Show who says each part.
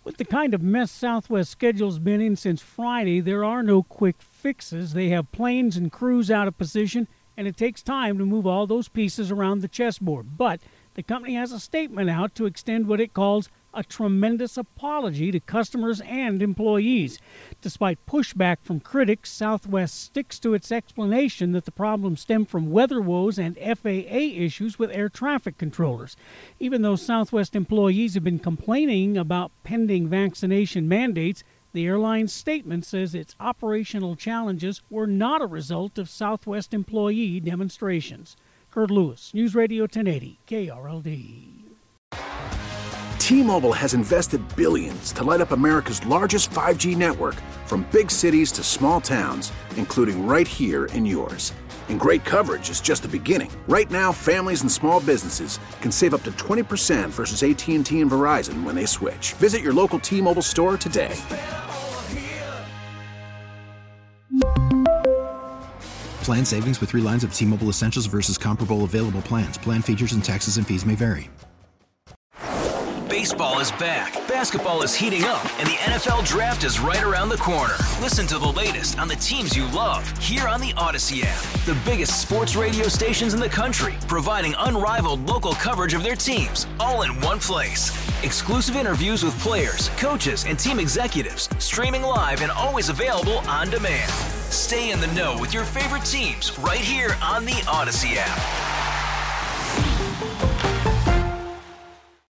Speaker 1: With the kind of mess Southwest schedule's been in since Friday, there are no quick fixes. They have planes and crews out of position, and it takes time to move all those pieces around the chessboard. But the company has a statement out to extend what it calls a tremendous apology to customers and employees. Despite pushback from critics, Southwest sticks to its explanation that the problem stemmed from weather woes and FAA issues with air traffic controllers. Even though Southwest employees have been complaining about pending vaccination mandates, the airline's statement says its operational challenges were not a result of Southwest employee demonstrations. Kurt Lewis, News Radio 1080, KRLD.
Speaker 2: T-Mobile has invested billions to light up America's largest 5G network, from big cities to small towns, including right here in yours. And great coverage is just the beginning. Right now, families and small businesses can save up to 20% versus AT&T and Verizon when they switch. Visit your local T-Mobile store today.
Speaker 3: Plan savings with 3 lines of T-Mobile Essentials versus comparable available plans. Plan features and taxes and fees may vary.
Speaker 4: Baseball is back, basketball is heating up, and the NFL Draft is right around the corner. Listen to the latest on the teams you love here on the Odyssey app. The biggest sports radio stations in the country, providing unrivaled local coverage of their teams, all in one place. Exclusive interviews with players, coaches, and team executives, streaming live and always available on demand. Stay in the know with your favorite teams right here on the Odyssey app.